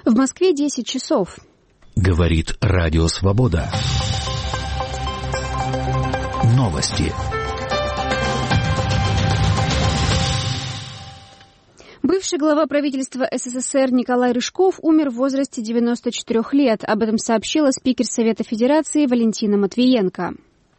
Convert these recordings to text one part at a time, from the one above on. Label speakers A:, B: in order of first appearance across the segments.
A: В Москве 10 часов.
B: Говорит Радио Свобода. Новости.
A: Бывший глава правительства СССР Николай Рыжков умер в возрасте 94 лет. Об этом сообщила спикер Совета Федерации Валентина Матвиенко.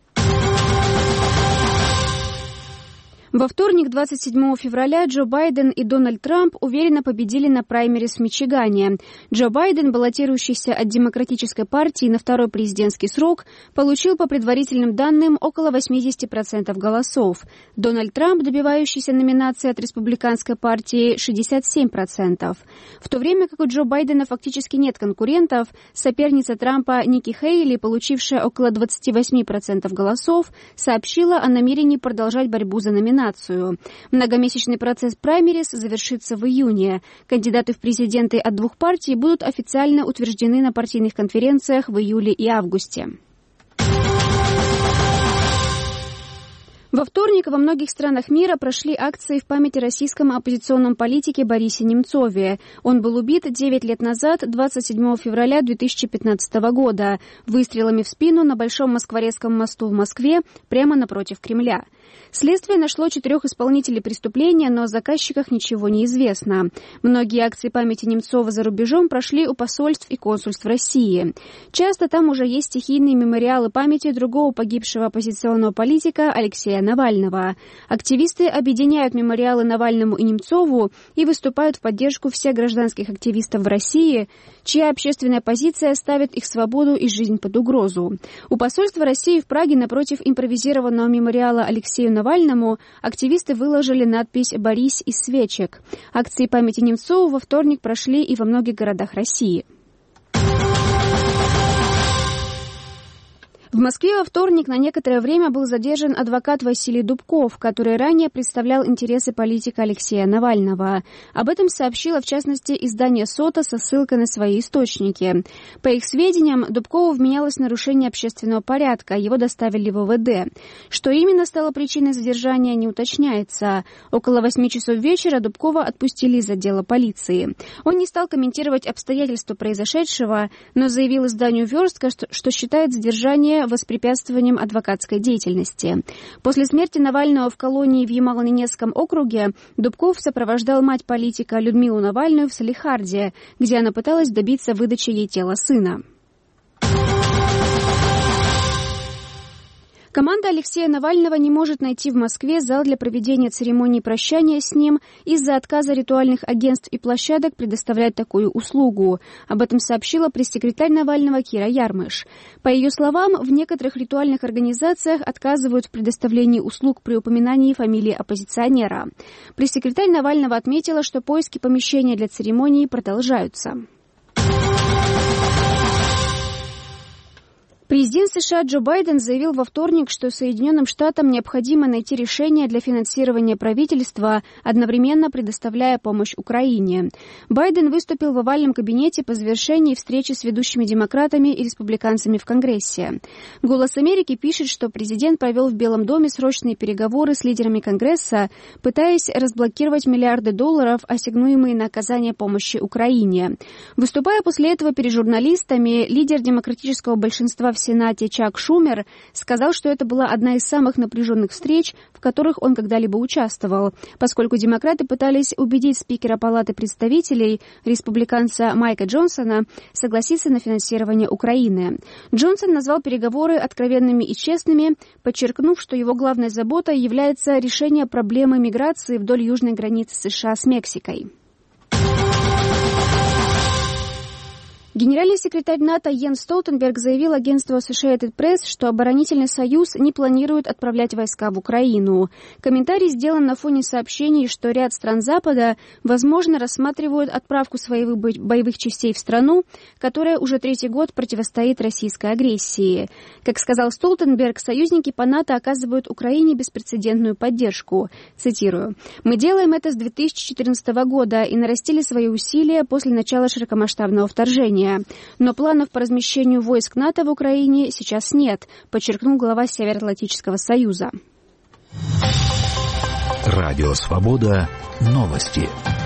A: Во вторник, 27 февраля, Джо Байден и Дональд Трамп уверенно победили на праймерис в Мичигане. Джо Байден, баллотирующийся от Демократической партии на второй президентский срок, получил по предварительным данным около 80% голосов. Дональд Трамп, добивающийся номинации от Республиканской партии, 67%. В то время как у Джо Байдена фактически нет конкурентов, соперница Трампа Ники Хейли, получившая около 28% голосов, сообщила о намерении продолжать борьбу за номинацию. Многомесячный процесс праймерис завершится в июне. Кандидаты в президенты от двух партий будут официально утверждены на партийных конференциях в июле и августе. Во вторник во многих странах мира прошли акции в память о российском оппозиционном политике Борисе Немцове. Он был убит 9 лет назад, 27 февраля 2015 года, выстрелами в спину на Большом Москворецком мосту в Москве, прямо напротив Кремля. Следствие нашло 4 исполнителей преступления, но о заказчиках ничего не известно. Многие акции памяти Немцова за рубежом прошли у посольств и консульств России. Часто там уже есть стихийные мемориалы памяти другого погибшего оппозиционного политика Алексея Навального. Активисты объединяют мемориалы Навальному и Немцову и выступают в поддержку всех гражданских активистов в России, чья общественная позиция ставит их свободу и жизнь под угрозу. У посольства России в Праге напротив импровизированного мемориала Алексею Навальному активисты выложили надпись «Борись из свечек». Акции памяти Немцова во вторник прошли и во многих городах России. В Москве во вторник на некоторое время был задержан адвокат Василий Дубков, который ранее представлял интересы политика Алексея Навального. Об этом сообщило, в частности, издание «Сота» со ссылкой на свои источники. По их сведениям, Дубкову вменялось нарушение общественного порядка, его доставили в ВВД. Что именно стало причиной задержания, не уточняется. Около 8 часов вечера Дубкова отпустили из отдела полиции. Он не стал комментировать обстоятельства произошедшего, но заявил изданию «Верстка», что считает задержание воспрепятствованием адвокатской деятельности. После смерти Навального в колонии в Ямало-Ненецком округе Дубков сопровождал мать политика Людмилу Навальную в Салехарде, где она пыталась добиться выдачи ей тела сына. Команда Алексея Навального не может найти в Москве зал для проведения церемонии прощания с ним из-за отказа ритуальных агентств и площадок предоставлять такую услугу. Об этом сообщила пресс-секретарь Навального Кира Ярмыш. По ее словам, в некоторых ритуальных организациях отказывают в предоставлении услуг при упоминании фамилии оппозиционера. Пресс-секретарь Навального отметила, что поиски помещения для церемонии продолжаются. Президент США Джо Байден заявил во вторник, что Соединенным Штатам необходимо найти решение для финансирования правительства, одновременно предоставляя помощь Украине. Байден выступил в овальном кабинете по завершении встречи с ведущими демократами и республиканцами в Конгрессе. «Голос Америки» пишет, что президент провел в Белом доме срочные переговоры с лидерами Конгресса, пытаясь разблокировать миллиарды долларов, ассигнуемые на оказание помощи Украине. Выступая после этого перед журналистами, лидер демократического большинства в Сенате Чак Шумер сказал, что это была одна из самых напряженных встреч, в которых он когда-либо участвовал, поскольку демократы пытались убедить спикера Палаты представителей, республиканца Майка Джонсона, согласиться на финансирование Украины. Джонсон назвал переговоры откровенными и честными, подчеркнув, что его главной заботой является решение проблемы миграции вдоль южной границы США с Мексикой. Генеральный секретарь НАТО Йенс Столтенберг заявил агентству Associated Press, что оборонительный союз не планирует отправлять войска в Украину. Комментарий сделан на фоне сообщений, что ряд стран Запада, возможно, рассматривают отправку своих боевых частей в страну, которая уже 3-й год противостоит российской агрессии. Как сказал Столтенберг, союзники по НАТО оказывают Украине беспрецедентную поддержку. Цитирую: «Мы делаем это с 2014 года и нарастили свои усилия после начала широкомасштабного вторжения. Но планов по размещению войск НАТО в Украине сейчас нет», подчеркнул глава Североатлантического союза.
B: Радио Свобода. Новости.